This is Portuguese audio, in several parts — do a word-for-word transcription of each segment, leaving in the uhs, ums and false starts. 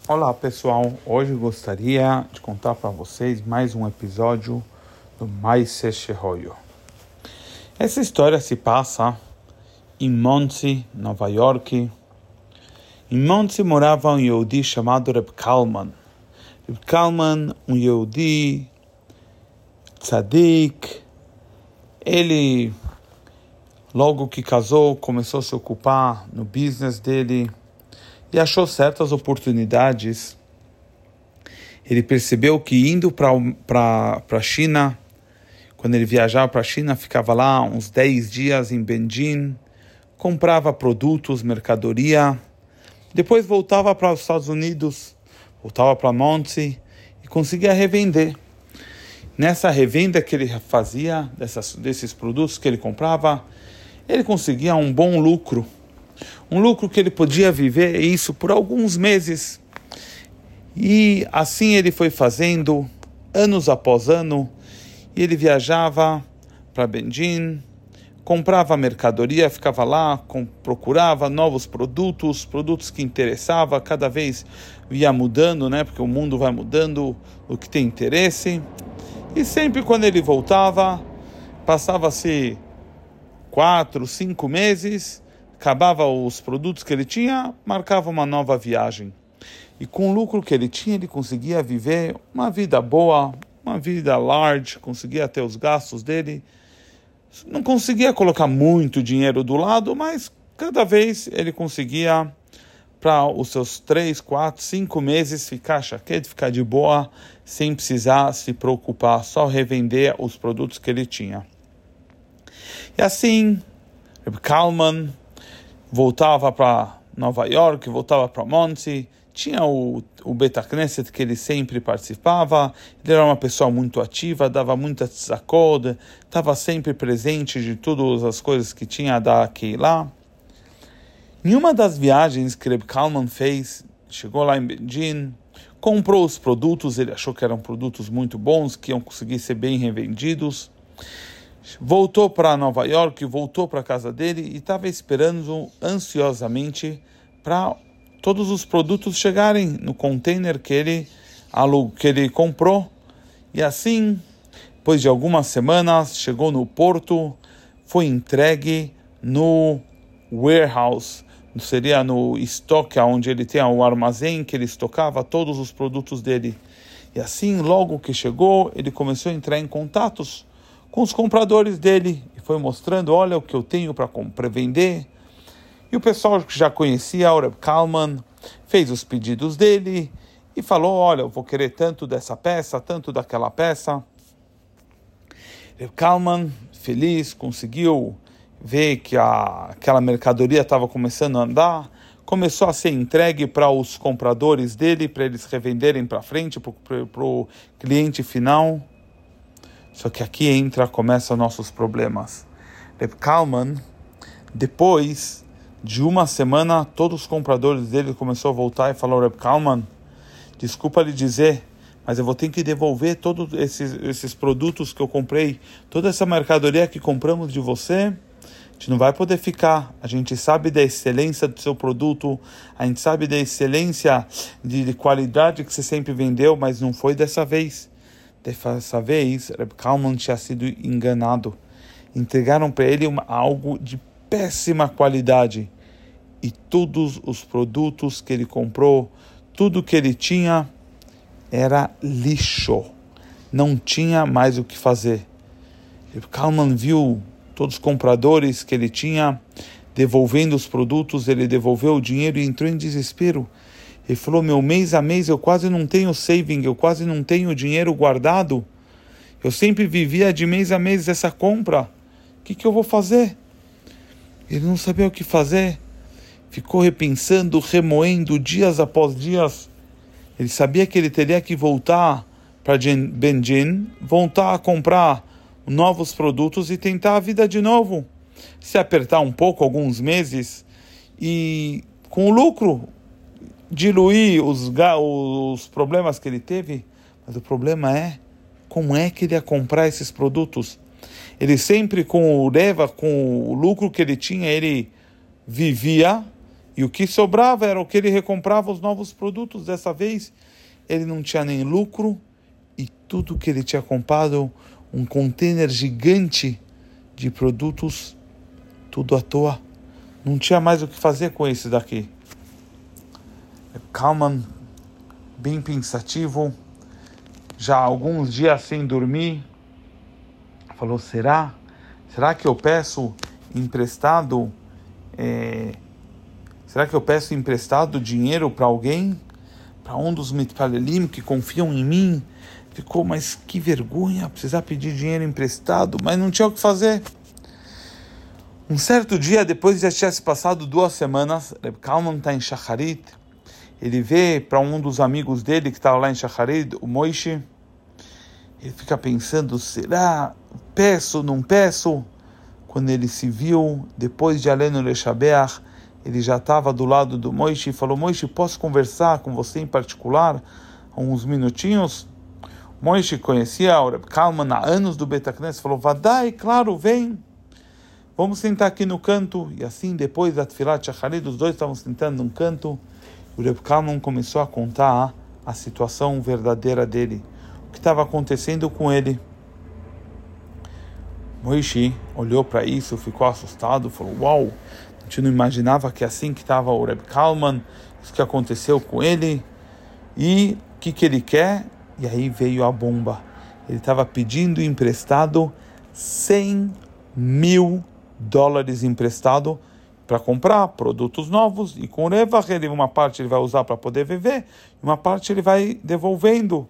Olá pessoal, hoje gostaria de contar para vocês mais um episódio do Maaseh Shehoyo. Essa história se passa em Monsey, Nova York. Em Monsey morava um Yehudi chamado Reb Kalman. Reb Kalman, um Yehudi tzadik, ele logo que casou começou a se ocupar no business dele e achou certas oportunidades. Ele percebeu que indo para a China, quando ele viajava para a China, ficava lá uns dez dias em Beijing, comprava produtos, mercadoria, depois voltava para os Estados Unidos, voltava para Monsey e conseguia revender. Nessa revenda que ele fazia, dessas, desses produtos que ele comprava, ele conseguia um bom lucro. Um lucro que ele podia viver isso por alguns meses. E assim ele foi fazendo, anos após ano, e ele viajava para Beijing, comprava mercadoria, ficava lá, com, procurava novos produtos, produtos que interessavam, cada vez ia mudando, né? Porque o mundo vai mudando, o que tem interesse. E sempre quando ele voltava, passava-se quatro, cinco meses, acabava os produtos que ele tinha, marcava uma nova viagem. E com o lucro que ele tinha, ele conseguia viver uma vida boa, uma vida large, conseguia ter os gastos dele. Não conseguia colocar muito dinheiro do lado, mas cada vez ele conseguia, para os seus três, quatro, cinco meses, ficar chaquete, ficar de boa, sem precisar se preocupar, só revender os produtos que ele tinha. E assim, Reb Kalman voltava para Nova York, voltava para Monsey, tinha o, o Beit HaKnesset que ele sempre participava, ele era uma pessoa muito ativa, dava muita tzakod, estava sempre presente de todas as coisas que tinha da Keilah. Em uma das viagens que Reb Kalman fez, chegou lá em Beijing, comprou os produtos, ele achou que eram produtos muito bons, que iam conseguir ser bem revendidos. Voltou para Nova York, voltou para a casa dele e estava esperando ansiosamente para todos os produtos chegarem no container que ele, que ele comprou. E assim, depois de algumas semanas, chegou no porto, foi entregue no warehouse, seria no estoque, onde ele tem o armazém que ele estocava todos os produtos dele. E assim, logo que chegou, ele começou a entrar em contatos com os compradores dele, e foi mostrando, olha o que eu tenho para vender. E o pessoal que já conhecia o Reb Kalman fez os pedidos dele e falou, olha, eu vou querer tanto dessa peça, tanto daquela peça. Reb Kalman, feliz, conseguiu ver que a, aquela mercadoria estava começando a andar, começou a ser entregue para os compradores dele, para eles revenderem para frente, para o cliente final. Só que aqui entra, começam nossos problemas. Reb Kalman, depois de uma semana, todos os compradores dele começaram a voltar e falaram, Reb Kalman, desculpa lhe dizer, mas eu vou ter que devolver todos esses, esses produtos que eu comprei, toda essa mercadoria que compramos de você, a gente não vai poder ficar. A gente sabe da excelência do seu produto, a gente sabe da excelência de, de qualidade que você sempre vendeu, mas não foi dessa vez. Dessa vez, Reb Kalman tinha sido enganado. Entregaram para ele uma, algo de péssima qualidade. E todos os produtos que ele comprou, tudo que ele tinha, era lixo. Não tinha mais o que fazer. Reb Kalman viu todos os compradores que ele tinha devolvendo os produtos, ele devolveu o dinheiro e entrou em desespero. Ele falou, meu, mês a mês eu quase não tenho saving, eu quase não tenho dinheiro guardado. Eu sempre vivia de mês a mês essa compra. O que, que eu vou fazer? Ele não sabia o que fazer. Ficou repensando, remoendo dias após dias. Ele sabia que ele teria que voltar para Beijing, voltar a comprar novos produtos e tentar a vida de novo. Se apertar um pouco, alguns meses, e com o lucro, diluir os, os problemas que ele teve. Mas o problema é, como é que ele ia comprar esses produtos? Ele sempre com o leva, com o lucro que ele tinha, ele vivia, E o que sobrava era o que ele recomprava os novos produtos. Dessa vez, ele não tinha nem lucro e tudo que ele tinha comprado, um container gigante de produtos, tudo à toa. Não tinha mais o que fazer com esse daqui. Kalman, bem pensativo, já há alguns dias sem dormir, falou, será? Será que eu peço emprestado... É, será que eu peço emprestado dinheiro para alguém? Para um dos mitpalelim que confiam em mim? Ficou, mas que vergonha, precisar pedir dinheiro emprestado, mas não tinha o que fazer. Um certo dia, depois já tinha se passado duas semanas, Reb Kalman está em Shacharit, ele vê para um dos amigos dele que estava lá em Shacharit, o Moishe, ele fica pensando, será? Peço, não peço? Quando ele se viu, depois de Alenu Leshabeach, ele já estava do lado do Moishe e falou, Moishe, posso conversar com você em particular uns minutinhos? Moishe conhecia o Reb Kalman há anos do Beit HaKnesset, falou, Vadai, claro, vem. Vamos sentar aqui no canto. E assim, depois da Tfilat Shacharit, os dois estavam sentando num canto. O Reb Kalman começou a contar a situação verdadeira dele, o que estava acontecendo com ele. Moishe olhou para isso, ficou assustado, falou, uau, a gente não imaginava que assim que estava o Reb Kalman, isso que aconteceu com ele, e o que, que ele quer? E aí veio a bomba. Ele estava pedindo emprestado cem mil dólares emprestado para comprar produtos novos, e com o Revach, ele, uma parte ele vai usar para poder viver, e uma parte ele vai devolvendo.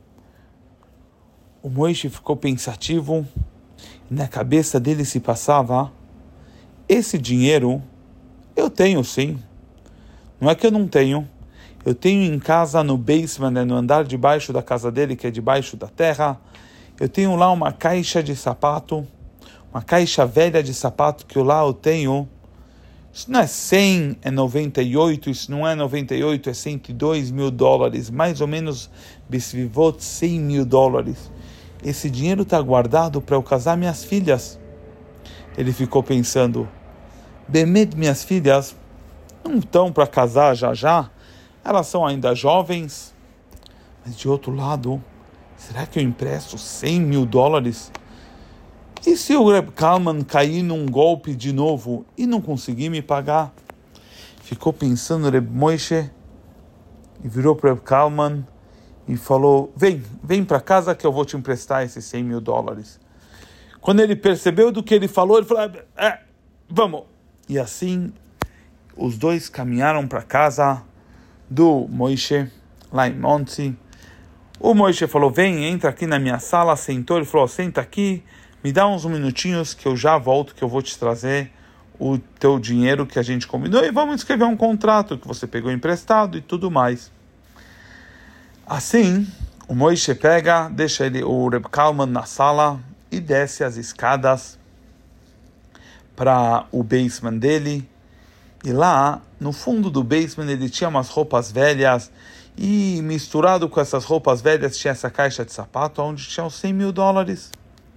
O Moishe ficou pensativo, e na cabeça dele se passava, esse dinheiro eu tenho sim, não é que eu não tenho, eu tenho em casa no basement, né, no andar de baixo da casa dele, que é debaixo da terra, eu tenho lá uma caixa de sapato, uma caixa velha de sapato que eu lá eu tenho. Isso não é cem, é noventa e oito, isso não é noventa e oito, é cento e dois mil dólares, mais ou menos besvivot cem mil dólares. Esse dinheiro está guardado para eu casar minhas filhas. Ele ficou pensando, Bemed, minhas filhas não estão para casar já já, elas são ainda jovens, mas de outro lado, será que eu empresto cem mil dólares? E se o Reb Kalman cair num golpe de novo e não conseguir me pagar? Ficou pensando Reb Moishe e virou para o Reb Kalman e falou, vem, vem para casa que eu vou te emprestar esses cem mil dólares. Quando ele percebeu do que ele falou, ele falou, é, vamos. E assim, os dois caminharam para casa do Moishe, lá em Monte. O Moishe falou, vem, entra aqui na minha sala, sentou, ele falou, senta aqui, me dá uns minutinhos que eu já volto, que eu vou te trazer o teu dinheiro que a gente combinou e vamos escrever um contrato que você pegou emprestado e tudo mais. Assim, o Moishe pega, deixa ele, o Reb Kalman na sala e desce as escadas para o basement dele. E lá, no fundo do basement, ele tinha umas roupas velhas e misturado com essas roupas velhas tinha essa caixa de sapato onde tinha os cem mil dólares.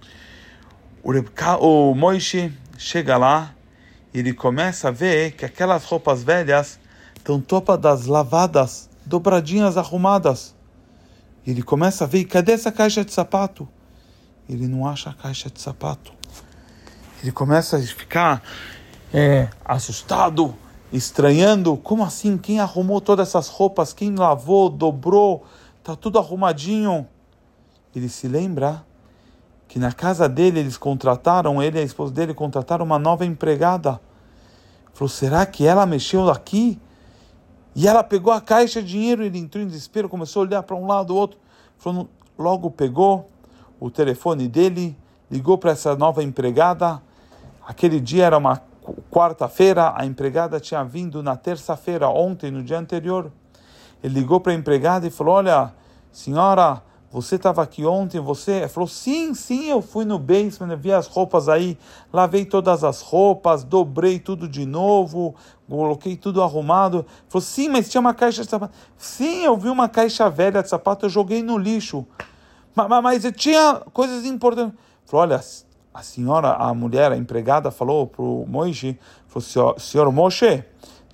O, Rebka, o Moishe chega lá e ele começa a ver que aquelas roupas velhas estão todas lavadas, dobradinhas, arrumadas. E ele começa a ver, cadê essa caixa de sapato? Ele não acha a caixa de sapato. Ele começa a ficar é, assustado, estranhando. Como assim? Quem arrumou todas essas roupas? Quem lavou, dobrou? Está tudo arrumadinho. Ele se lembra que na casa dele eles contrataram, ele e a esposa dele contrataram uma nova empregada. Falou, será que ela mexeu aqui? E ela pegou a caixa de dinheiro, ele entrou em desespero, começou a olhar para um lado, outro. Falou, logo pegou o telefone dele, ligou para essa nova empregada. Aquele dia era uma quarta-feira, a empregada tinha vindo na terça-feira, ontem, no dia anterior. Ele ligou para a empregada e falou, olha, senhora, você estava aqui ontem, você... Ela falou, sim, sim, eu fui no basement, eu vi as roupas aí, lavei todas as roupas, dobrei tudo de novo, coloquei tudo arrumado. Ele falou, sim, mas tinha uma caixa de sapato. Sim, eu vi uma caixa velha de sapato, eu joguei no lixo. Mas, mas eu tinha coisas importantes. Ele falou, olha, a senhora, a mulher, a empregada, falou para o Moishe, falou, senhor, senhor Moshe,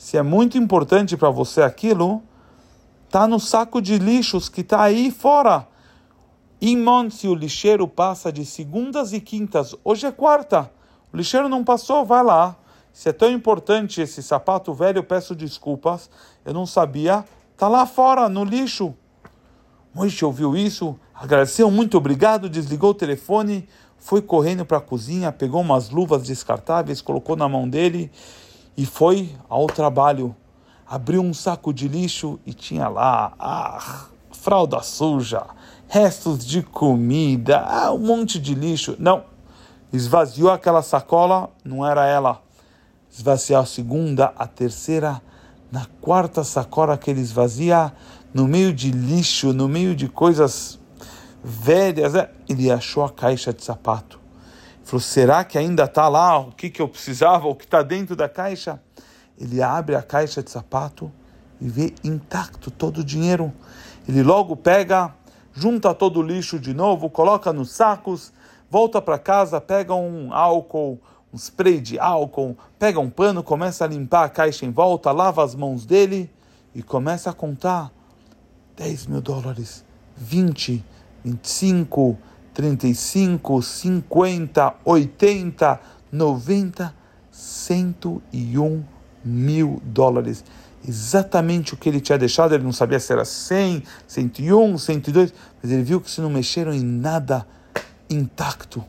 Se é muito importante para você aquilo, tá no saco de lixos que tá aí fora. Em Monsey, o lixeiro passa de segundas e quintas. Hoje é quarta. O lixeiro não passou, vai lá. Se é tão importante esse sapato velho, eu peço desculpas. Eu não sabia. Tá lá fora, no lixo. Moishe ouviu isso, agradeceu, muito obrigado, desligou o telefone, foi correndo para a cozinha, pegou umas luvas descartáveis, colocou na mão dele e foi ao trabalho. Abriu um saco de lixo e tinha lá ah, fralda suja, restos de comida, ah, um monte de lixo. Não, esvaziou aquela sacola, não era ela. Esvaziou a segunda, a terceira, na quarta sacola que ele esvazia, no meio de lixo, no meio de coisas velhas, é, ele achou a caixa de sapato. Falou, será que ainda está lá o que, que eu precisava, o que está dentro da caixa? Ele abre a caixa de sapato e vê intacto todo o dinheiro. Ele logo pega, junta todo o lixo de novo, coloca nos sacos, volta para casa, pega um álcool, um spray de álcool, pega um pano, começa a limpar a caixa em volta, lava as mãos dele e começa a contar dez mil dólares, vinte, vinte e cinco, trinta e cinco, cinquenta, oitenta, noventa, cento e um mil dólares. Exatamente o que ele tinha deixado, ele não sabia se era cem, cento e um, cento e dois, mas ele viu que se não mexeram em nada, intacto.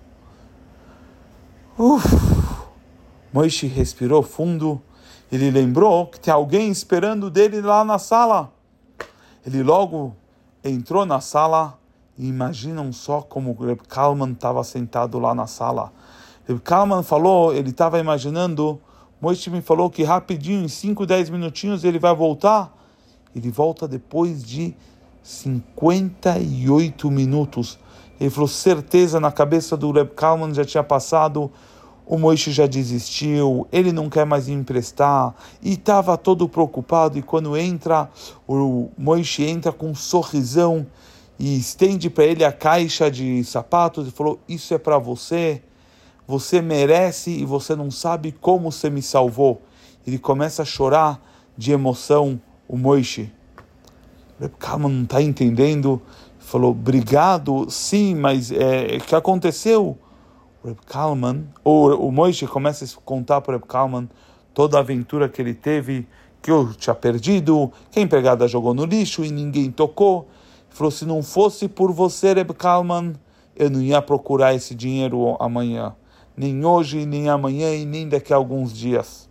Uf! Moishe respirou fundo, ele lembrou que tem alguém esperando dele lá na sala. Ele logo entrou na sala e imaginam só como o Reb Kalman estava sentado lá na sala. Reb Kalman falou, ele estava imaginando, Moishe me falou que rapidinho, em cinco, dez minutinhos, ele vai voltar. Ele volta depois de cinquenta e oito minutos. Ele falou, certeza, na cabeça do Reb Kalman já tinha passado, o Moishe já desistiu, ele não quer mais emprestar, e estava todo preocupado, e quando entra, o Moishe entra com um sorrisão, e estende para ele a caixa de sapatos, e falou, isso é para você, você merece, e você não sabe como você me salvou. Ele começa a chorar de emoção, o Moishe. Reb Kalman não está entendendo, falou, obrigado, sim, mas é, o que aconteceu? O Reb Kalman, ou o Moishe começa a contar para o Reb Kalman toda a aventura que ele teve, que eu tinha perdido, que a empregada jogou no lixo e ninguém tocou. Ele falou, se não fosse por você, Reb Kalman, eu não ia procurar esse dinheiro amanhã. Nem hoje, nem amanhã e nem daqui a alguns dias.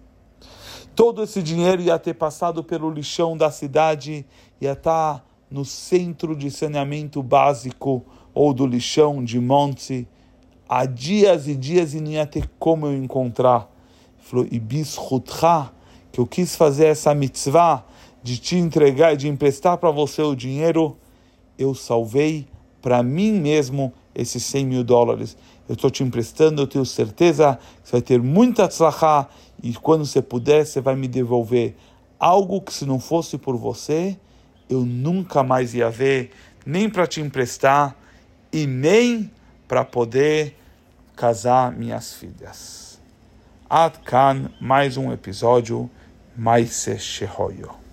Todo esse dinheiro ia ter passado pelo lixão da cidade, ia estar no centro de saneamento básico ou do lixão de Monsey, há dias e dias e não ia ter como eu encontrar. Ele falou, e bizchutcha, que eu quis fazer essa mitzvah de te entregar e de emprestar para você o dinheiro, eu salvei para mim mesmo esses cem mil dólares. Eu estou te emprestando, eu tenho certeza que você vai ter muita tzlachá e quando você puder, você vai me devolver algo que se não fosse por você, eu nunca mais ia ver, nem para te emprestar e nem para poder casar minhas filhas. Ad Kan, mais um episódio, Maaseh Shehoyo.